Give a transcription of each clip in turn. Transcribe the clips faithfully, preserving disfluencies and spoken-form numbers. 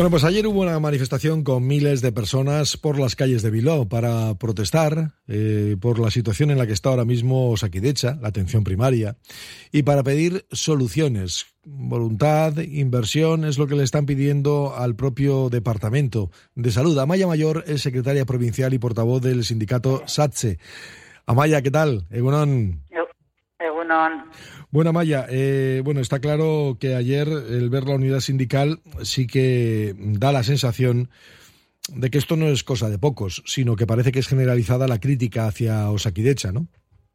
Bueno, pues ayer hubo una manifestación con miles de personas por las calles de Bilbao para protestar eh, por la situación en la que está ahora mismo Osakidetza, la atención primaria, y para pedir soluciones. Voluntad, inversión es lo que le están pidiendo al propio Departamento de Salud. Amaya Mayor es secretaria provincial y portavoz del sindicato SATSE. Amaya, ¿qué tal? Egunon. Egunon. Bueno, Amaya, eh, bueno, está claro que ayer el ver la unidad sindical sí que da la sensación de que esto no es cosa de pocos, sino que parece que es generalizada la crítica hacia Osakidetza, ¿no?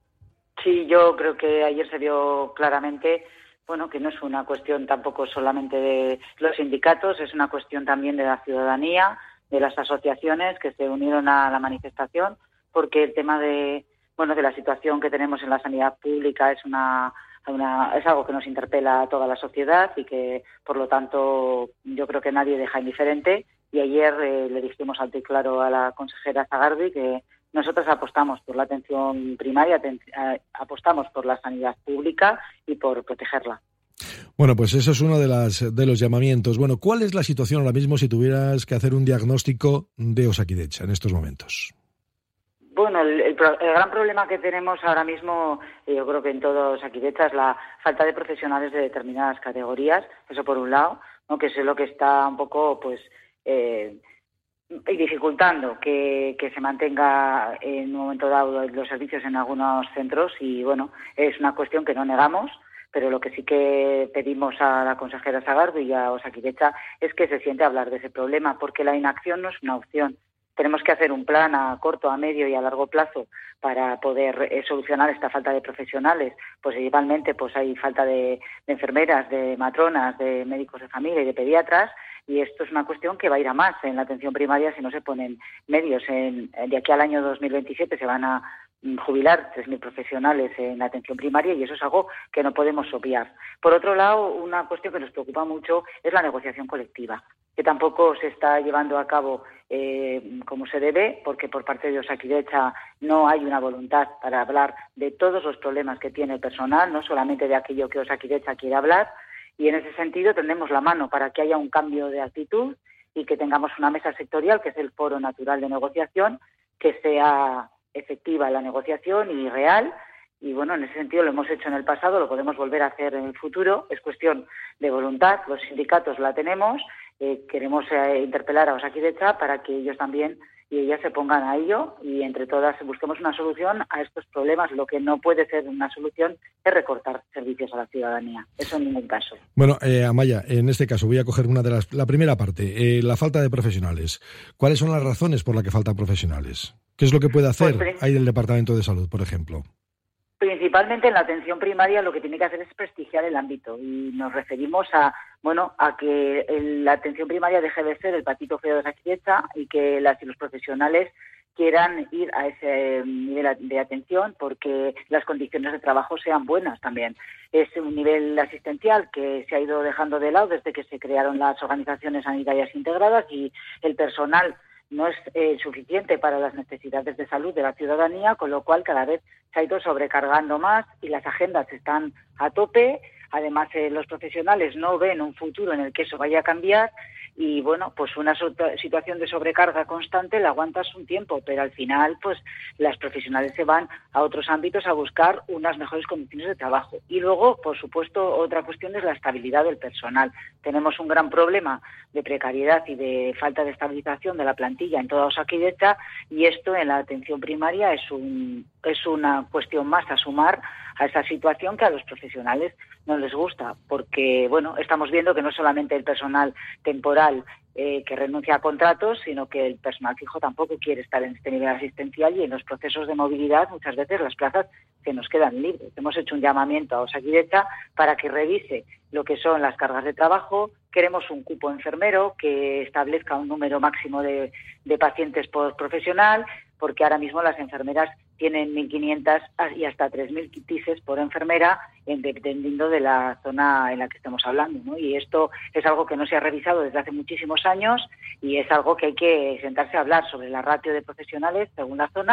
Sí, yo creo que ayer se vio claramente, bueno, que no es una cuestión tampoco solamente de los sindicatos, es una cuestión también de la ciudadanía, de las asociaciones que se unieron a la manifestación, porque el tema de, bueno, de la situación que tenemos en la sanidad pública es una Una, es algo que nos interpela a toda la sociedad y que, por lo tanto, yo creo que nadie deja indiferente. Y ayer eh, le dijimos alto y claro a la consejera Sagardui que nosotros apostamos por la atención primaria, aten, eh, apostamos por la sanidad pública y por protegerla. Bueno, pues eso es uno de, las, de los llamamientos. Bueno, ¿cuál es la situación ahora mismo si tuvieras que hacer un diagnóstico de Osakidetza en estos momentos? Bueno, el, el, el gran problema que tenemos ahora mismo, yo creo que en todos Osakidetza, es la falta de profesionales de determinadas categorías, eso por un lado, ¿no? Que es lo que está un poco, pues, eh, dificultando que, que se mantenga en un momento dado los servicios en algunos centros y, bueno, es una cuestión que no negamos, pero lo que sí que pedimos a la consejera Sagardui y a Osakidetza es que se siente a hablar de ese problema, porque la inacción no es una opción. Tenemos que hacer un plan a corto, a medio y a largo plazo para poder eh, solucionar esta falta de profesionales. Pues igualmente pues hay falta de, de enfermeras, de matronas, de médicos de familia y de pediatras, y esto es una cuestión que va a ir a más en la atención primaria si no se ponen medios. En, de aquí al año dos mil veintisiete se van a jubilar tres mil profesionales en la atención primaria y eso es algo que no podemos obviar. Por otro lado, una cuestión que nos preocupa mucho es la negociación colectiva, que tampoco se está llevando a cabo eh, como se debe, porque por parte de Osakidetza no hay una voluntad para hablar de todos los problemas que tiene el personal, no solamente de aquello que Osakidetza quiere hablar, y en ese sentido tendemos la mano para que haya un cambio de actitud y que tengamos una mesa sectorial, que es el foro natural de negociación, que sea efectiva la negociación y real. Y bueno, en ese sentido lo hemos hecho en el pasado, lo podemos volver a hacer en el futuro. Es cuestión de voluntad, los sindicatos la tenemos, eh, queremos eh, interpelar a Osakidetza para que ellos también y ellas se pongan a ello y entre todas busquemos una solución a estos problemas. Lo que no puede ser una solución es recortar servicios a la ciudadanía, eso en ningún caso. Bueno, eh, Amaya, en este caso voy a coger una de las, la primera parte, eh, la falta de profesionales. ¿Cuáles son las razones por las que faltan profesionales? ¿Qué es lo que puede hacer pues, ahí el Departamento de Salud, por ejemplo? Principalmente en la atención primaria lo que tiene que hacer es prestigiar el ámbito y nos referimos a bueno a que el, la atención primaria deje de ser el patito feo de Osakidetza y que las y los profesionales quieran ir a ese nivel de atención porque las condiciones de trabajo sean buenas también. Es un nivel asistencial que se ha ido dejando de lado desde que se crearon las organizaciones sanitarias integradas y el personal no es eh, suficiente para las necesidades de salud de la ciudadanía, con lo cual cada vez se ha ido sobrecargando más y las agendas están a tope. Además, eh, los profesionales no ven un futuro en el que eso vaya a cambiar y, bueno, pues una situación de sobrecarga constante la aguantas un tiempo, pero al final, pues las profesionales se van a otros ámbitos a buscar unas mejores condiciones de trabajo. Y luego, por supuesto, otra cuestión es la estabilidad del personal. Tenemos un gran problema de precariedad y de falta de estabilización de la plantilla en toda Osakidetza y esto en la atención primaria es un es una cuestión más a sumar a esa situación que a los profesionales no les gusta, porque bueno, estamos viendo que no solamente el personal temporal eh, que renuncia a contratos, sino que el personal fijo tampoco quiere estar en este nivel asistencial y en los procesos de movilidad muchas veces las plazas se nos quedan libres. Hemos hecho un llamamiento a Osakidetza para que revise lo que son las cargas de trabajo. Queremos un cupo enfermero que establezca un número máximo de, de pacientes por profesional, porque ahora mismo las enfermeras tienen mil quinientas y hasta tres mil tises por enfermera, dependiendo de la zona en la que estemos hablando, ¿no? Y esto es algo que no se ha revisado desde hace muchísimos años y es algo que hay que sentarse a hablar sobre la ratio de profesionales según la zona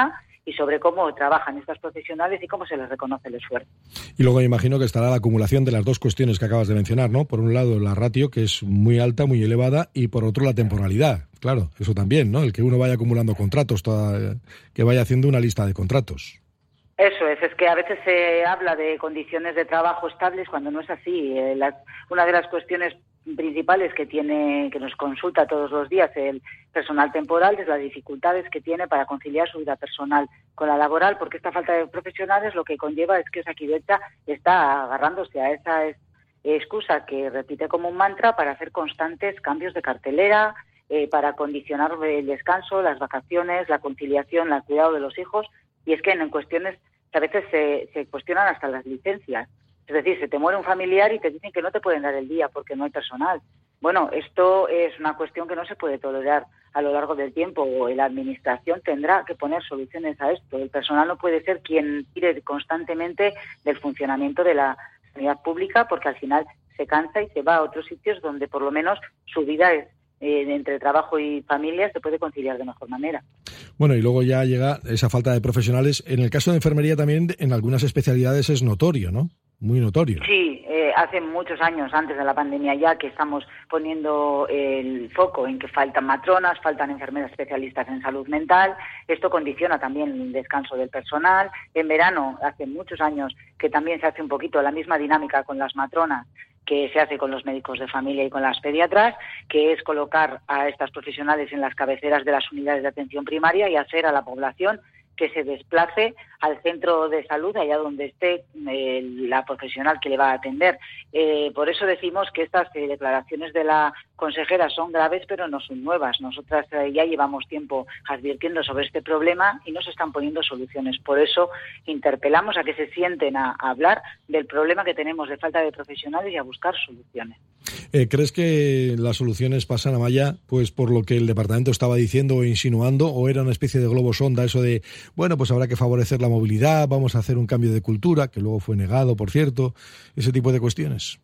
y sobre cómo trabajan estas profesionales y cómo se les reconoce el esfuerzo. Y luego me imagino que estará la acumulación de las dos cuestiones que acabas de mencionar, ¿no? Por un lado la ratio, que es muy alta, muy elevada, y por otro la temporalidad. Claro, eso también, ¿no? El que uno vaya acumulando contratos, toda, que vaya haciendo una lista de contratos. Eso es, es que a veces se habla de condiciones de trabajo estables cuando no es así. Eh, la, una de las cuestiones principales que tiene, que nos consulta todos los días el personal temporal es las dificultades que tiene para conciliar su vida personal con la laboral, porque esta falta de profesionales lo que conlleva es que Osakidetza está agarrándose a esa es, excusa que repite como un mantra para hacer constantes cambios de cartelera, eh, para condicionar el descanso, las vacaciones, la conciliación, el cuidado de los hijos, y es que en cuestiones que a veces se, se cuestionan hasta las licencias. Es decir, se te muere un familiar y te dicen que no te pueden dar el día porque no hay personal. Bueno, esto es una cuestión que no se puede tolerar a lo largo del tiempo. La administración tendrá que poner soluciones a esto. El personal no puede ser quien tire constantemente del funcionamiento de la sanidad pública, porque al final se cansa y se va a otros sitios donde por lo menos su vida es eh, entre trabajo y familia se puede conciliar de mejor manera. Bueno, y luego ya llega esa falta de profesionales. En el caso de enfermería también, en algunas especialidades es notorio, ¿no? Muy notorio. Sí, eh, hace muchos años, antes de la pandemia ya, que estamos poniendo el foco en que faltan matronas, faltan enfermeras especialistas en salud mental. Esto condiciona también el descanso del personal. En verano, hace muchos años, que también se hace un poquito la misma dinámica con las matronas que se hace con los médicos de familia y con las pediatras, que es colocar a estas profesionales en las cabeceras de las unidades de atención primaria y hacer a la población que se desplace al centro de salud, allá donde esté eh, la profesional que le va a atender. Eh, por eso decimos que estas eh, declaraciones de la consejera son graves, pero no son nuevas. Nosotras eh, ya llevamos tiempo advirtiendo sobre este problema y no se están poniendo soluciones. Por eso interpelamos a que se sienten a, a hablar del problema que tenemos de falta de profesionales y a buscar soluciones. Eh, ¿Crees que las soluciones pasan, Amaya, pues por lo que el departamento estaba diciendo o insinuando, o era una especie de globo sonda, eso de, bueno, pues habrá que favorecer la movilidad, vamos a hacer un cambio de cultura, que luego fue negado, por cierto, ese tipo de cuestiones?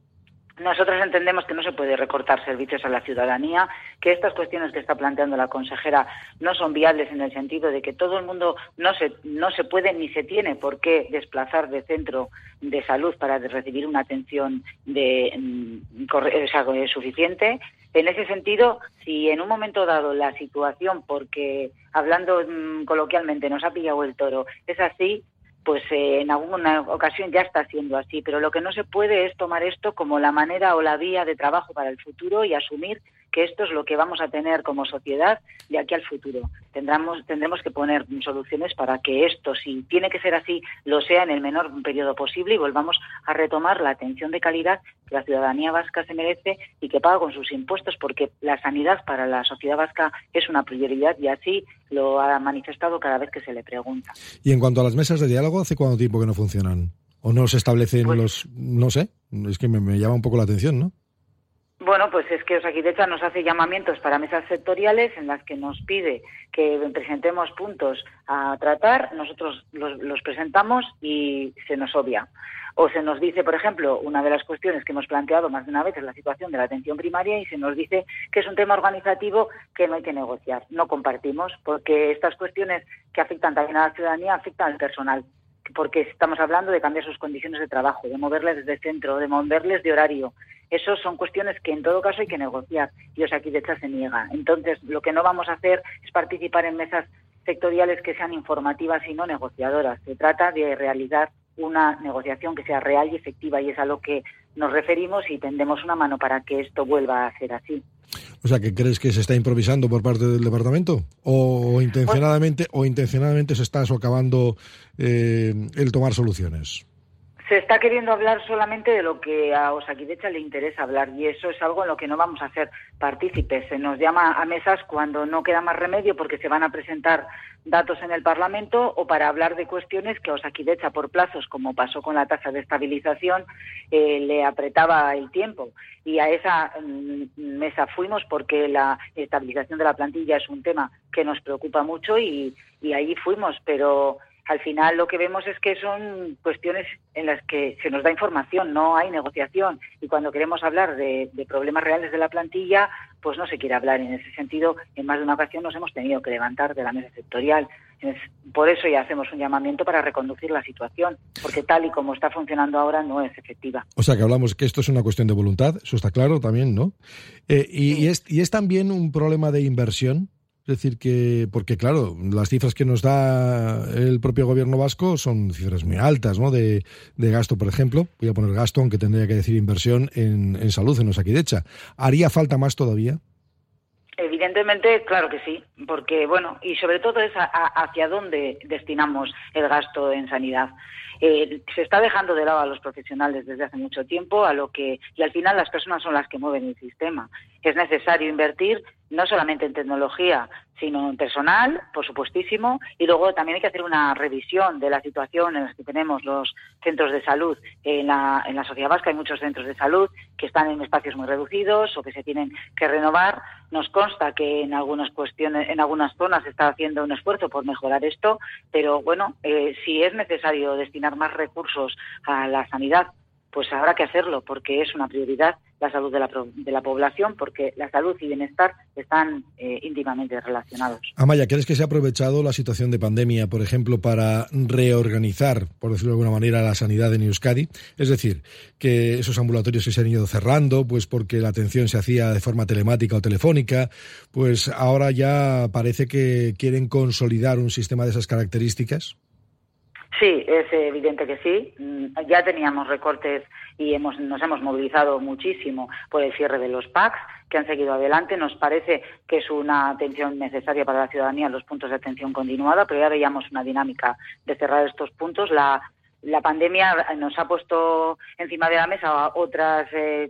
Nosotros entendemos que no se puede recortar servicios a la ciudadanía, que estas cuestiones que está planteando la consejera no son viables en el sentido de que todo el mundo no se no se puede ni se tiene por qué desplazar de centro de salud para recibir una atención de, o sea, suficiente. En ese sentido, si en un momento dado la situación, porque hablando mmm, coloquialmente nos ha pillado el toro, es así, pues eh, en alguna ocasión ya está siendo así, pero lo que no se puede es tomar esto como la manera o la vía de trabajo para el futuro y asumir que esto es lo que vamos a tener como sociedad de aquí al futuro. Tendremos, tendremos que poner soluciones para que esto, si tiene que ser así, lo sea en el menor periodo posible y volvamos a retomar la atención de calidad que la ciudadanía vasca se merece y que paga con sus impuestos, porque la sanidad para la sociedad vasca es una prioridad y así lo ha manifestado cada vez que se le pregunta. Y en cuanto a las mesas de diálogo, ¿hace cuánto tiempo que no funcionan? ¿O no se establecen pues, los...? No sé, es que me, me llama un poco la atención, ¿no? Bueno, pues es que Osakidetza nos hace llamamientos para mesas sectoriales en las que nos pide que presentemos puntos a tratar, nosotros los, los presentamos y se nos obvia. O se nos dice, por ejemplo, una de las cuestiones que hemos planteado más de una vez es la situación de la atención primaria y se nos dice que es un tema organizativo que no hay que negociar. No compartimos, porque estas cuestiones que afectan también a la ciudadanía afectan al personal, porque estamos hablando de cambiar sus condiciones de trabajo, de moverles desde centro, de moverles de horario. Esas son cuestiones que en todo caso hay que negociar y Osakidetza se niega. Entonces, lo que no vamos a hacer es participar en mesas sectoriales que sean informativas y no negociadoras. Se trata de realizar una negociación que sea real y efectiva y es a lo que nos referimos y tendemos una mano para que esto vuelva a ser así. O sea, ¿que crees que se está improvisando por parte del departamento? ¿O intencionadamente, pues, o intencionadamente se está socavando eh, el tomar soluciones? Se está queriendo hablar solamente de lo que a Osakidetza le interesa hablar y eso es algo en lo que no vamos a ser partícipes. Se nos llama a mesas cuando no queda más remedio porque se van a presentar datos en el Parlamento o para hablar de cuestiones que a Osakidetza por plazos, como pasó con la tasa de estabilización, eh, le apretaba el tiempo. Y a esa mm, mesa fuimos porque la estabilización de la plantilla es un tema que nos preocupa mucho y, y ahí fuimos, pero al final lo que vemos es que son cuestiones en las que se nos da información, no hay negociación. Y cuando queremos hablar de, de problemas reales de la plantilla, pues no se quiere hablar. En ese sentido, en más de una ocasión nos hemos tenido que levantar de la mesa sectorial. Por eso ya hacemos un llamamiento para reconducir la situación, porque tal y como está funcionando ahora no es efectiva. O sea que hablamos que esto es una cuestión de voluntad, eso está claro también, ¿no? Eh, y, Sí. y, es, y es también un problema de inversión. Es decir, que, porque claro, las cifras que nos da el propio gobierno vasco son cifras muy altas, ¿no? De, de gasto, por ejemplo. Voy a poner gasto, aunque tendría que decir inversión en, en salud, en Osakidecha. ¿Haría falta más todavía? Evidentemente, claro que sí, porque, bueno, y sobre todo es a, a, hacia dónde destinamos el gasto en sanidad. Eh, se está dejando de lado a los profesionales desde hace mucho tiempo, a lo que y al final las personas son las que mueven el sistema. Es necesario invertir no solamente en tecnología, sino en personal, por supuestísimo, y luego también hay que hacer una revisión de la situación en la que tenemos los centros de salud. En la, en la sociedad vasca hay muchos centros de salud que están en espacios muy reducidos o que se tienen que renovar. Nos consta que en algunas cuestiones, en algunas zonas se está haciendo un esfuerzo por mejorar esto, pero bueno, eh, si es necesario destinar más recursos a la sanidad, pues habrá que hacerlo, porque es una prioridad la salud de la, de la población, porque la salud y bienestar están eh, íntimamente relacionados. Amaya, ¿crees que se ha aprovechado la situación de pandemia, por ejemplo, para reorganizar, por decirlo de alguna manera, la sanidad en Euskadi? Es decir, que esos ambulatorios que se han ido cerrando, pues porque la atención se hacía de forma telemática o telefónica, pues ahora ya parece que quieren consolidar un sistema de esas características. Sí, es evidente que sí. Ya teníamos recortes y hemos, nos hemos movilizado muchísimo por el cierre de los P A Cs, que han seguido adelante. Nos parece que es una atención necesaria para la ciudadanía, los puntos de atención continuada, pero ya veíamos una dinámica de cerrar estos puntos. La, la pandemia nos ha puesto encima de la mesa otras... Eh,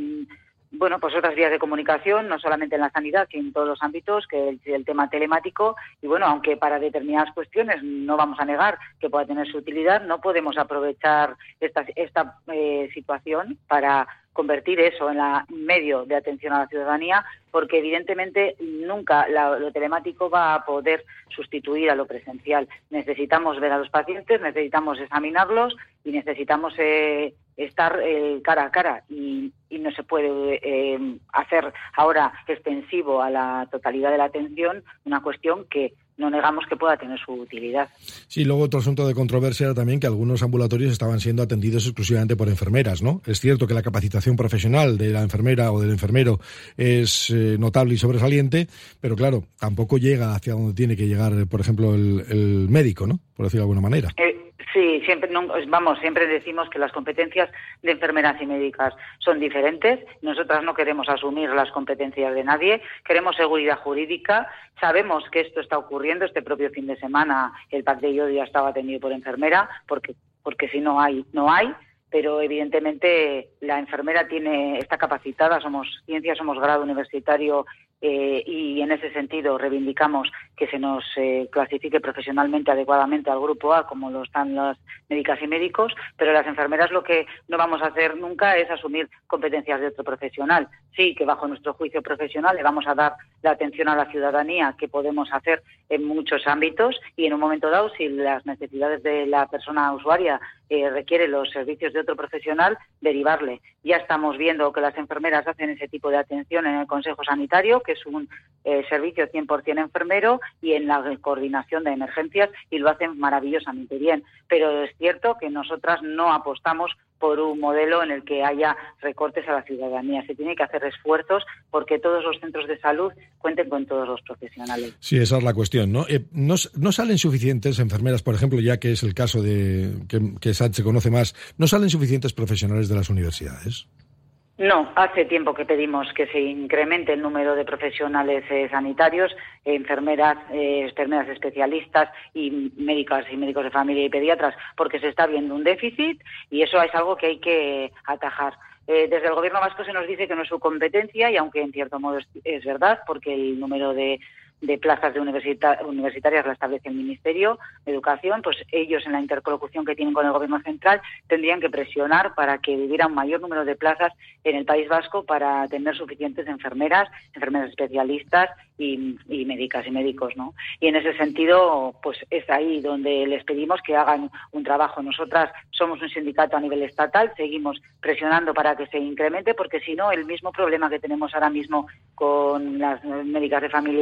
bueno, pues otras vías de comunicación, no solamente en la sanidad, sino en todos los ámbitos, que el, el tema telemático, y bueno, aunque para determinadas cuestiones no vamos a negar que pueda tener su utilidad, no podemos aprovechar esta, esta eh, situación para convertir eso en la medio de atención a la ciudadanía, porque evidentemente nunca la, lo telemático va a poder sustituir a lo presencial. Necesitamos ver a los pacientes, necesitamos examinarlos y necesitamos eh, estar eh, cara a cara y, y no se puede eh, hacer ahora extensivo a la totalidad de la atención una cuestión que no negamos que pueda tener su utilidad. Sí, luego otro asunto de controversia era también que algunos ambulatorios estaban siendo atendidos exclusivamente por enfermeras, ¿no? Es cierto que la capacitación profesional de la enfermera o del enfermero es eh, notable y sobresaliente, pero claro, tampoco llega hacia donde tiene que llegar, por ejemplo, el, el médico, ¿no? Por decirlo de alguna manera. Eh, Sí, siempre, no, vamos, siempre decimos que las competencias de enfermeras y médicas son diferentes. Nosotras no queremos asumir las competencias de nadie, queremos seguridad jurídica. Sabemos que esto está ocurriendo. Este propio fin de semana el P A C de Llodio estaba atendido por enfermera, porque, porque si no hay, no hay. Pero evidentemente la enfermera tiene está capacitada, somos ciencia, somos grado universitario eh, y en ese sentido reivindicamos que se nos eh, clasifique profesionalmente adecuadamente al grupo A, como lo están las médicas y médicos, pero las enfermeras lo que no vamos a hacer nunca es asumir competencias de otro profesional. Sí, que bajo nuestro juicio profesional le vamos a dar la atención a la ciudadanía que podemos hacer en muchos ámbitos y en un momento dado, si las necesidades de la persona usuaria eh, requiere los servicios de otro profesional, derivarle. Ya estamos viendo que las enfermeras hacen ese tipo de atención en el Consejo Sanitario, que es un eh, servicio cien por ciento enfermero, y en la coordinación de emergencias, y lo hacen maravillosamente bien. Pero es cierto que nosotras no apostamos por un modelo en el que haya recortes a la ciudadanía. Se tiene que hacer esfuerzos porque todos los centros de salud cuenten con todos los profesionales. Sí, esa es la cuestión, ¿no? Eh, no, no salen suficientes enfermeras, por ejemplo, ya que es el caso de que, que S A T se conoce más, ¿no salen suficientes profesionales de las universidades? No, hace tiempo que pedimos que se incremente el número de profesionales eh, sanitarios, eh, enfermeras, eh, enfermeras especialistas y médicas y médicos de familia y pediatras, porque se está viendo un déficit y eso es algo que hay que atajar. Eh, desde el Gobierno vasco se nos dice que no es su competencia y aunque en cierto modo es, es verdad, porque el número de de plazas de universita- universitarias la establece el Ministerio de Educación, pues ellos en la interlocución que tienen con el Gobierno central tendrían que presionar para que hubiera un mayor número de plazas en el País Vasco para tener suficientes enfermeras, enfermeras especialistas y, y médicas y médicos, ¿no? Y en ese sentido, pues es ahí donde les pedimos que hagan un trabajo. Nosotras somos un sindicato a nivel estatal, seguimos presionando para que se incremente, porque si no, el mismo problema que tenemos ahora mismo con las médicas de familia y con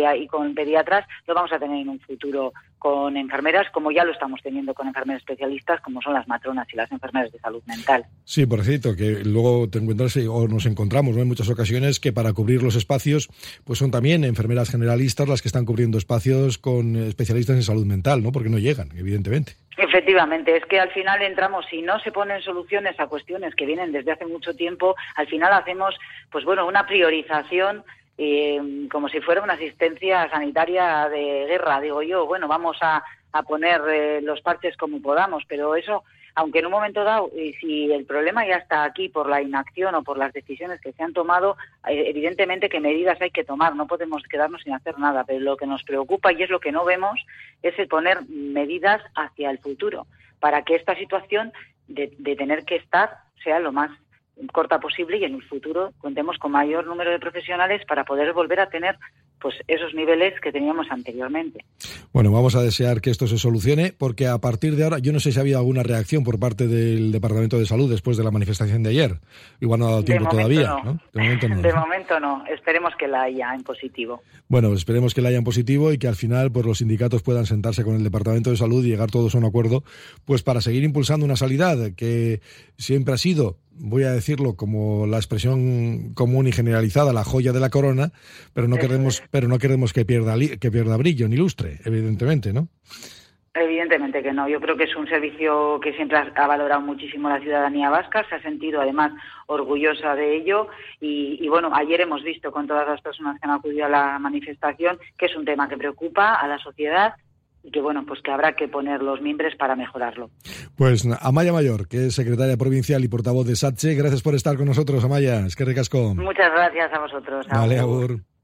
en pediatras, lo vamos a tener en un futuro con enfermeras, como ya lo estamos teniendo con enfermeras especialistas, como son las matronas y las enfermeras de salud mental. Sí, por cierto, que luego te encuentras o nos encontramos, ¿no?, en muchas ocasiones que para cubrir los espacios, pues son también enfermeras generalistas las que están cubriendo espacios con especialistas en salud mental, ¿no? Porque no llegan, evidentemente. Efectivamente, es que al final entramos, si no se ponen soluciones a cuestiones que vienen desde hace mucho tiempo, al final hacemos, pues bueno, una priorización eh, como si fuera una asistencia sanitaria de guerra, digo yo. Bueno, vamos a, a poner eh, los parches como podamos, pero eso, aunque en un momento dado, y si el problema ya está aquí por la inacción o por las decisiones que se han tomado, eh, evidentemente que medidas hay que tomar, no podemos quedarnos sin hacer nada, pero lo que nos preocupa y es lo que no vemos es el poner medidas hacia el futuro, para que esta situación de, de tener que estar sea lo más corta posible y en el futuro contemos con mayor número de profesionales para poder volver a tener pues esos niveles que teníamos anteriormente. Bueno, vamos a desear que esto se solucione, porque a partir de ahora, yo no sé si ha habido alguna reacción por parte del Departamento de Salud después de la manifestación de ayer. Igual no ha dado tiempo todavía, no. ¿no? De momento no. De momento no. Esperemos que la haya en positivo. Bueno, esperemos que la haya en positivo y que al final pues los sindicatos puedan sentarse con el Departamento de Salud y llegar todos a un acuerdo, pues para seguir impulsando una sanidad que siempre ha sido, voy a decirlo como la expresión común y generalizada, la joya de la corona, pero no Eso queremos, es. pero no queremos que pierda que pierda brillo ni lustre, evidentemente, ¿no? Evidentemente que no. Yo creo que es un servicio que siempre ha, ha valorado muchísimo la ciudadanía vasca, se ha sentido además orgullosa de ello y, y bueno, ayer hemos visto con todas las personas que han acudido a la manifestación que es un tema que preocupa a la sociedad y que bueno, pues que habrá que poner los mimbres para mejorarlo. Pues Amaya Mayor, que es secretaria provincial y portavoz de SATSE, gracias por estar con nosotros, Amaya. Es que ricasco. Muchas gracias a vosotros. Vale, agur.